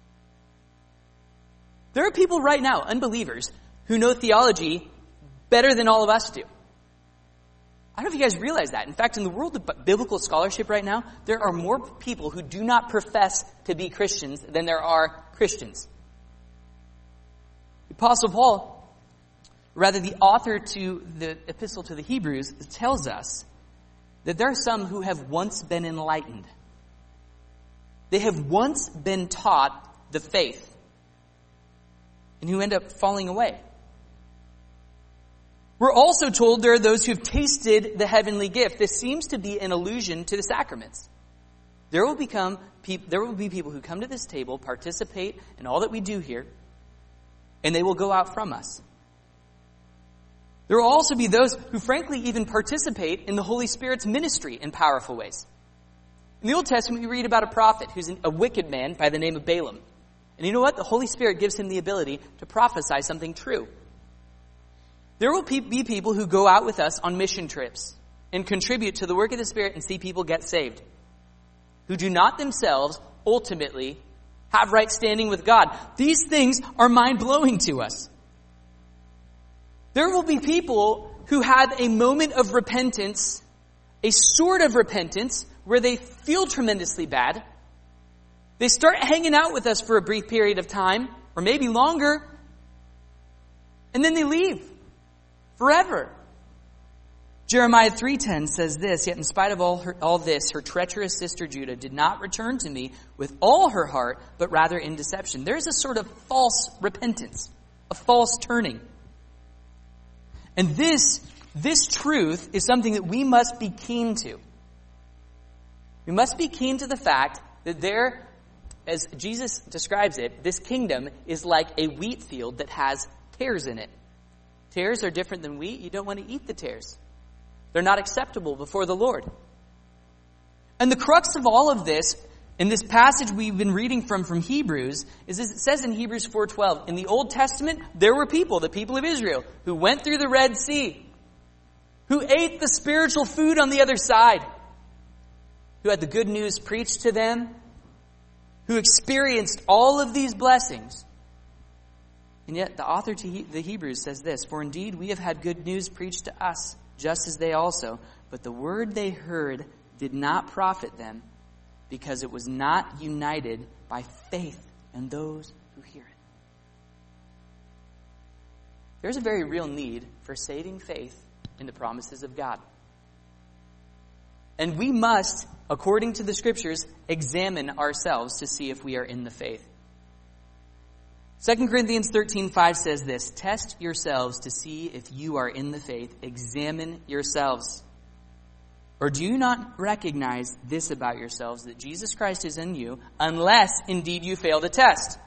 There are people right now, unbelievers, who know theology better than all of us do. I don't know if you guys realize that. In fact, in the world of biblical scholarship right now, there are more people who do not profess to be Christians than there are Christians. The Apostle Paul, rather the author to the epistle to the Hebrews, tells us that there are some who have once been enlightened. They have once been taught the faith and who end up falling away. We're also told there are those who have tasted the heavenly gift. This seems to be an allusion to the sacraments. There will be people who come to this table, participate in all that we do here, and they will go out from us. There will also be those who frankly even participate in the Holy Spirit's ministry in powerful ways. In the Old Testament, we read about a prophet who's a wicked man by the name of Balaam. And you know what? The Holy Spirit gives him the ability to prophesy something true. There will be people who go out with us on mission trips and contribute to the work of the Spirit and see people get saved, who do not themselves ultimately have right standing with God. These things are mind-blowing to us. There will be people who have a moment of repentance, a sort of repentance, where they feel tremendously bad. They start hanging out with us for a brief period of time, or maybe longer, and then they leave forever. Jeremiah 3:10 says this, "Yet in spite of all this, her treacherous sister Judah did not return to me with all her heart, but rather in deception." There's a sort of false repentance, a false turning. And this truth is something that we must be keen to. We must be keen to the fact that there, as Jesus describes it, this kingdom is like a wheat field that has tares in it. Tares are different than wheat. You don't want to eat the tares. They're not acceptable before the Lord. And the crux of all of this, in this passage we've been reading from Hebrews, is as it says in Hebrews 4:12, in the Old Testament, there were people, the people of Israel, who went through the Red Sea, who ate the spiritual food on the other side, who had the good news preached to them, who experienced all of these blessings. And yet the author to the Hebrews says this, "For indeed we have had good news preached to us, just as they also, but the word they heard did not profit them, because it was not united by faith in those who hear it." There's a very real need for saving faith in the promises of God. And we must, according to the Scriptures, examine ourselves to see if we are in the faith. 2 Corinthians 13:5 says this, "Test yourselves to see if you are in the faith. Examine yourselves." Or do you not recognize this about yourselves, that Jesus Christ is in you, unless indeed you fail the test?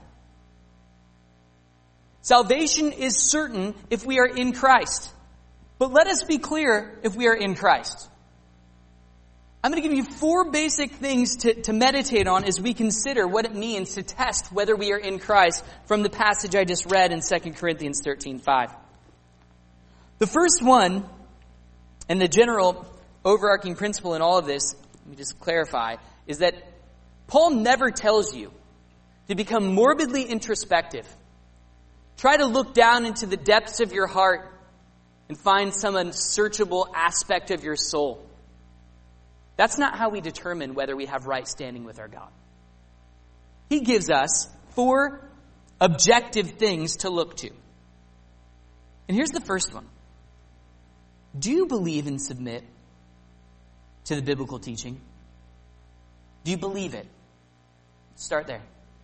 Salvation is certain if we are in Christ. But let us be clear if we are in Christ. I'm going to give you 4 basic things to meditate on as we consider what it means to test whether we are in Christ from the passage I just read in 2 Corinthians 13:5. The first one, and the general overarching principle in all of this, let me just clarify, is that Paul never tells you to become morbidly introspective. Try to look down into the depths of your heart and find some unsearchable aspect of your soul. That's not how we determine whether we have right standing with our God. He gives us 4 objective things to look to. And here's the first one. Do you believe and submit to the biblical teaching? Do you believe it? Start there.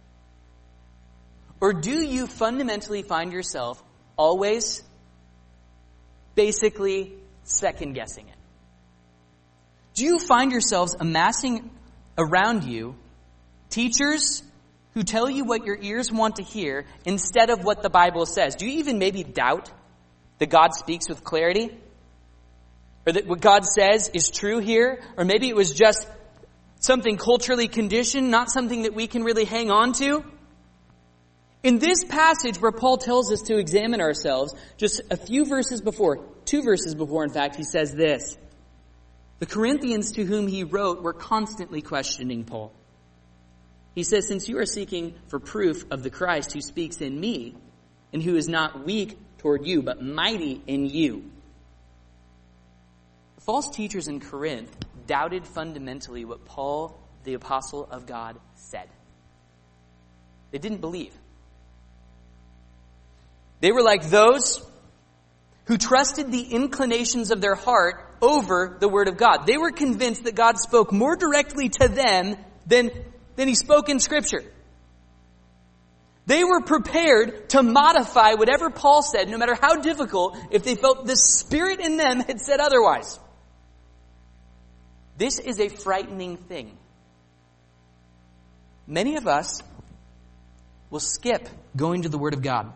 Or do you fundamentally find yourself always basically second-guessing it? Do you find yourselves amassing around you teachers who tell you what your ears want to hear instead of what the Bible says? Do you even maybe doubt that God speaks with clarity? Or that what God says is true here? Or maybe it was just something culturally conditioned, not something that we can really hang on to? In this passage where Paul tells us to examine ourselves, just a few verses before, 2 verses before, in fact, he says this. The Corinthians to whom he wrote were constantly questioning Paul. He says, since you are seeking for proof of the Christ who speaks in me, and who is not weak toward you, but mighty in you. The false teachers in Corinth doubted fundamentally what Paul, the apostle of God, said. They didn't believe. They were like those who trusted the inclinations of their heart over the Word of God. They were convinced that God spoke more directly to them than he spoke in Scripture. They were prepared to modify whatever Paul said, no matter how difficult, if they felt the Spirit in them had said otherwise. This is a frightening thing. Many of us will skip going to the Word of God.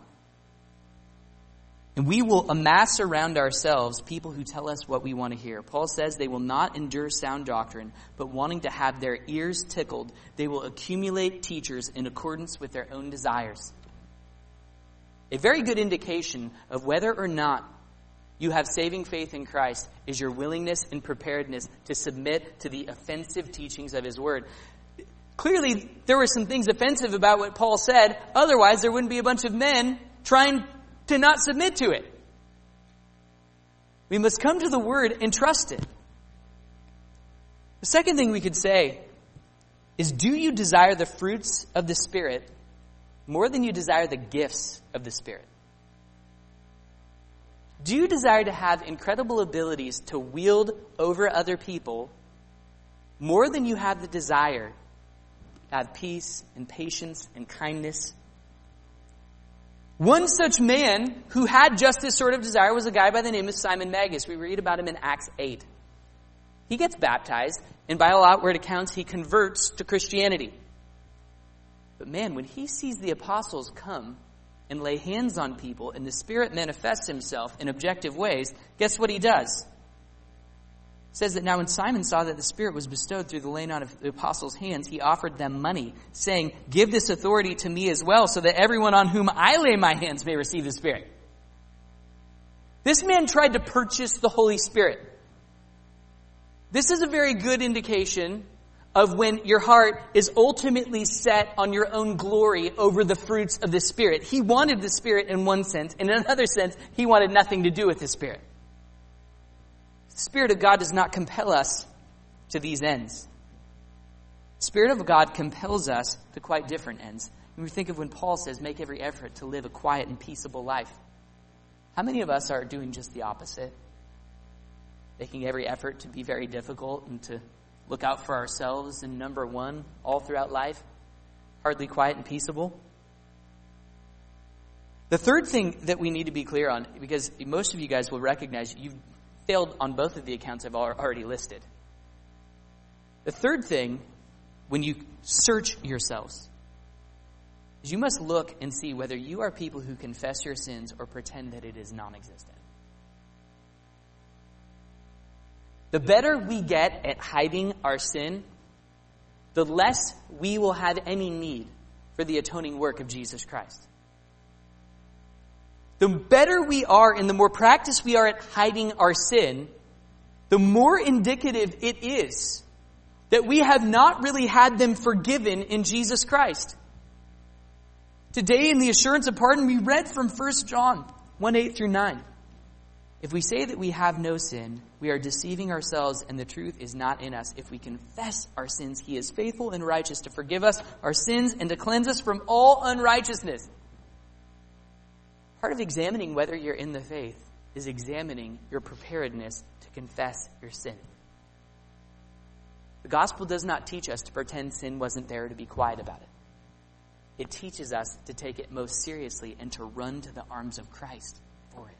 And we will amass around ourselves people who tell us what we want to hear. Paul says they will not endure sound doctrine, but wanting to have their ears tickled, they will accumulate teachers in accordance with their own desires. A very good indication of whether or not you have saving faith in Christ is your willingness and preparedness to submit to the offensive teachings of His Word. Clearly, there were some things offensive about what Paul said. Otherwise, there wouldn't be a bunch of men trying to not submit to it. We must come to the Word and trust it. The second thing we could say is, do you desire the fruits of the Spirit more than you desire the gifts of the Spirit? Do you desire to have incredible abilities to wield over other people more than you have the desire to have peace and patience and kindness? One such man who had just this sort of desire was a guy by the name of Simon Magus. We read about him in Acts 8. He gets baptized, and by all outward accounts, he converts to Christianity. But man, when he sees the apostles come and lay hands on people, and the Spirit manifests himself in objective ways, guess what he does? It says that now when Simon saw that the Spirit was bestowed through the laying on of the apostles' hands, he offered them money, saying, give this authority to me as well, so that everyone on whom I lay my hands may receive the Spirit. This man tried to purchase the Holy Spirit. This is a very good indication of when your heart is ultimately set on your own glory over the fruits of the Spirit. He wanted the Spirit in one sense. In another sense, he wanted nothing to do with the Spirit. The Spirit of God does not compel us to these ends. The Spirit of God compels us to quite different ends. When we think of when Paul says, make every effort to live a quiet and peaceable life. How many of us are doing just the opposite? Making every effort to be very difficult and to look out for ourselves and number one all throughout life? Hardly quiet and peaceable? The third thing that we need to be clear on, because most of you guys will recognize you've failed on both of the accounts I've already listed. The third thing, when you search yourselves, is you must look and see whether you are people who confess your sins or pretend that it is non-existent. The better we get at hiding our sin, the less we will have any need for the atoning work of Jesus Christ. The better we are and the more practiced we are at hiding our sin, the more indicative it is that we have not really had them forgiven in Jesus Christ. Today in the assurance of pardon, we read from 1 John 1:8 through 9. If we say that we have no sin, we are deceiving ourselves and the truth is not in us. If we confess our sins, he is faithful and righteous to forgive us our sins and to cleanse us from all unrighteousness. Part of examining whether you're in the faith is examining your preparedness to confess your sin. The gospel does not teach us to pretend sin wasn't there, to be quiet about it. It teaches us to take it most seriously and to run to the arms of Christ for it.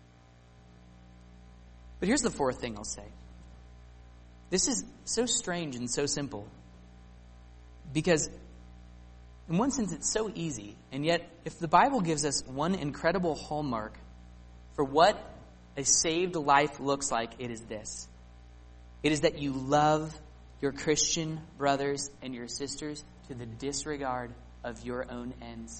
But here's the fourth thing I'll say. This is so strange and so simple because in one sense it's so easy, and yet if the Bible gives us one incredible hallmark for what a saved life looks like, it is this. It is that you love your Christian brothers and your sisters to the disregard of your own ends.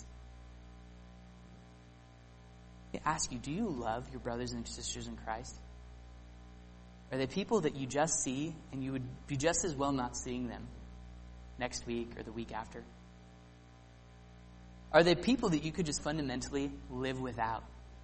I ask you, do you love your brothers and sisters in Christ? Are they people that you just see and you would be just as well not seeing them next week or the week after? Are they people that you could just fundamentally live without?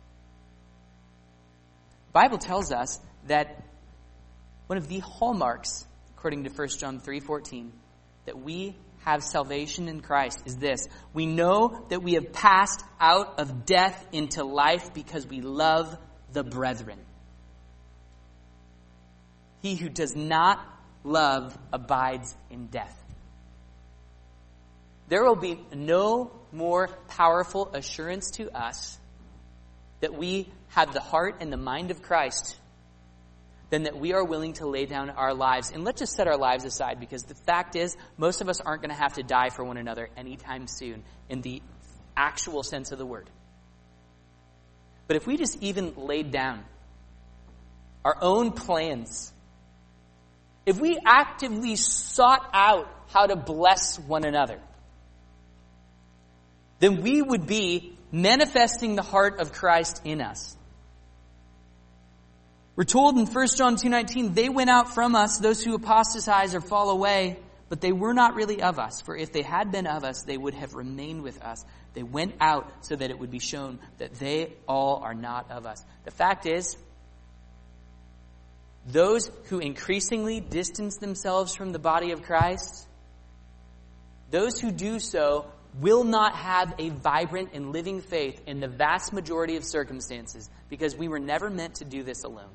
The Bible tells us that one of the hallmarks, according to 1 John 3:14, that we have salvation in Christ is this. We know that we have passed out of death into life because we love the brethren. He who does not love abides in death. There will be no more powerful assurance to us that we have the heart and the mind of Christ than that we are willing to lay down our lives. And let's just set our lives aside, because the fact is, most of us aren't going to have to die for one another anytime soon in the actual sense of the word. But if we just even laid down our own plans, if we actively sought out how to bless one another, then we would be manifesting the heart of Christ in us. We're told in 1 John 2:19, they went out from us, those who apostatize or fall away, but they were not really of us. For if they had been of us, they would have remained with us. They went out so that it would be shown that they all are not of us. The fact is, those who increasingly distance themselves from the body of Christ, those who do so will not have a vibrant and living faith in the vast majority of circumstances, because we were never meant to do this alone.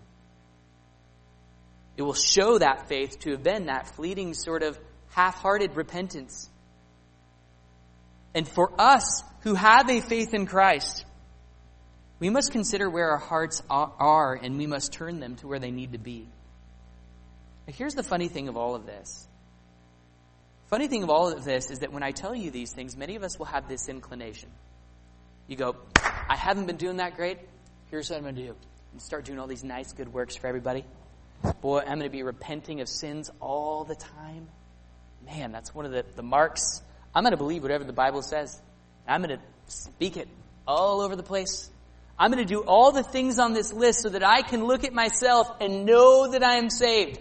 It will show that faith to have been that fleeting sort of half-hearted repentance. And for us who have a faith in Christ, we must consider where our hearts are, and we must turn them to where they need to be. But here's the funny thing of all of this. Funny thing of all of this is that when I tell you these things, many of us will have this inclination. You go, I haven't been doing that great. Here's what I'm going to do. And start doing all these nice, good works for everybody. Boy, I'm going to be repenting of sins all the time. Man, that's one of the marks. I'm going to believe whatever the Bible says. I'm going to speak it all over the place. I'm going to do all the things on this list so that I can look at myself and know that I am saved.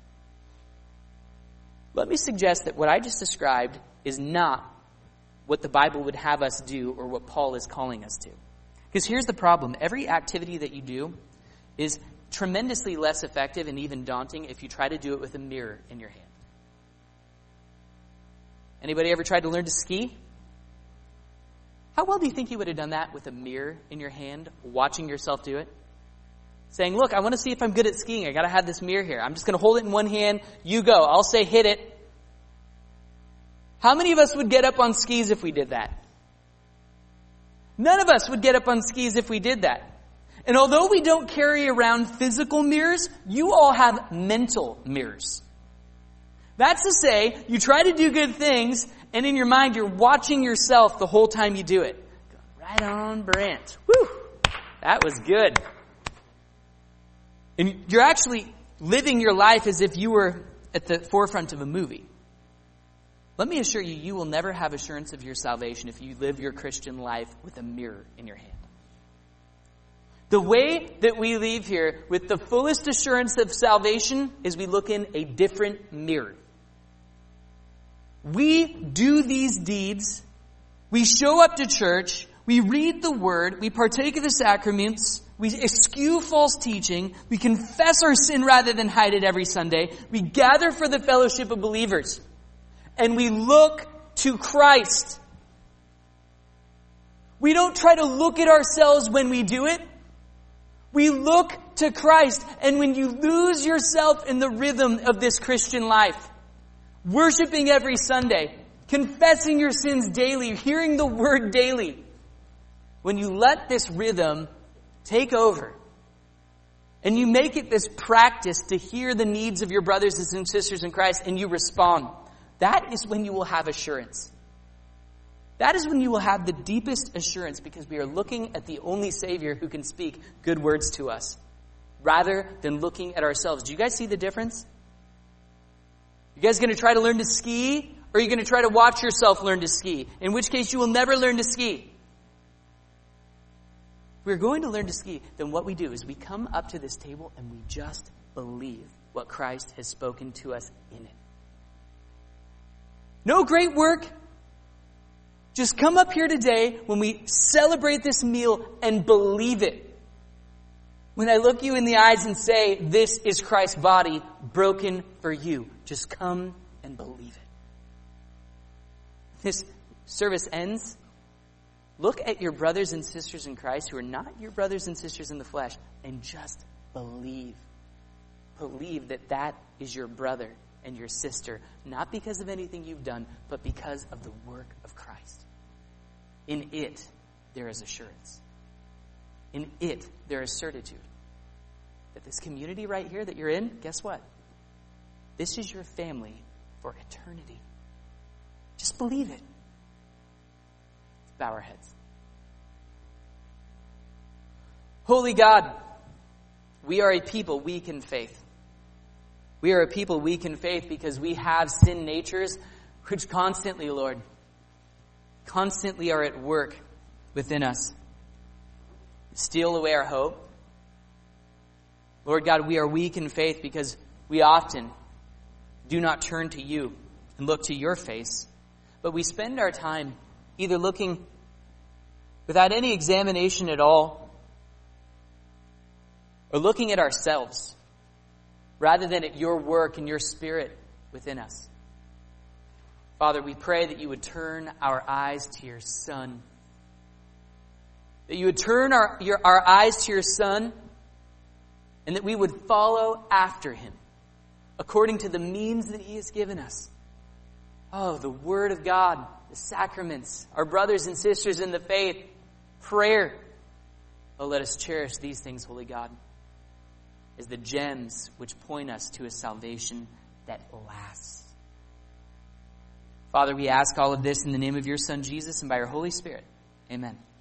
Let me suggest that what I just described is not what the Bible would have us do or what Paul is calling us to. Because here's the problem. Every activity that you do is tremendously less effective and even daunting if you try to do it with a mirror in your hand. Anybody ever tried to learn to ski? How well do you think you would have done that with a mirror in your hand, watching yourself do it? Saying, look, I want to see if I'm good at skiing. I got to have this mirror here. I'm just going to hold it in one hand. You go. I'll say hit it. How many of us would get up on skis if we did that? None of us would get up on skis if we did that. And although we don't carry around physical mirrors, you all have mental mirrors. That's to say, you try to do good things, and in your mind, you're watching yourself the whole time you do it. Right on, Brent. Woo! That was good. And you're actually living your life as if you were at the forefront of a movie. Let me assure you, you will never have assurance of your salvation if you live your Christian life with a mirror in your hand. The way that we leave here with the fullest assurance of salvation is we look in a different mirror. We do these deeds, we show up to church, we read the Word, we partake of the sacraments, we eschew false teaching, we confess our sin rather than hide it every Sunday, we gather for the fellowship of believers, and we look to Christ. We don't try to look at ourselves when we do it. We look to Christ, and when you lose yourself in the rhythm of this Christian life, worshiping every Sunday, confessing your sins daily, hearing the Word daily, when you let this rhythm take over, and you make it this practice to hear the needs of your brothers and sisters in Christ, and you respond, that is when you will have assurance. That is when you will have the deepest assurance, because we are looking at the only Savior who can speak good words to us, rather than looking at ourselves. Do you guys see the difference? You guys going to try to learn to ski, or are you going to try to watch yourself learn to ski? In which case you will never learn to ski. If we're going to learn to ski, then what we do is we come up to this table and we just believe what Christ has spoken to us in it. No great work. Just come up here today when we celebrate this meal and believe it. When I look you in the eyes and say, this is Christ's body broken for you, just come and believe it. This service ends. Look at your brothers and sisters in Christ who are not your brothers and sisters in the flesh, and just believe. Believe that that is your brother and your sister, not because of anything you've done, but because of the work of Christ. In it, there is assurance. In it, there is certitude. That this community right here that you're in, guess what? This is your family for eternity. Just believe it. Let's bow our heads. Holy God, we are a people weak in faith. We are a people weak in faith because we have sin natures which constantly, Lord, constantly are at work within us. Steal away our hope. Lord God, we are weak in faith because we often do not turn to you and look to your face, but we spend our time either looking without any examination at all or looking at ourselves rather than at your work and your Spirit within us. Father, we pray that you would turn our eyes to your Son. That you would turn our eyes to your Son, and that we would follow after him according to the means that he has given us. Oh, the Word of God, the sacraments, our brothers and sisters in the faith, prayer. Oh, let us cherish these things, Holy God, as the gems which point us to a salvation that lasts. Father, we ask all of this in the name of your Son, Jesus, and by your Holy Spirit. Amen.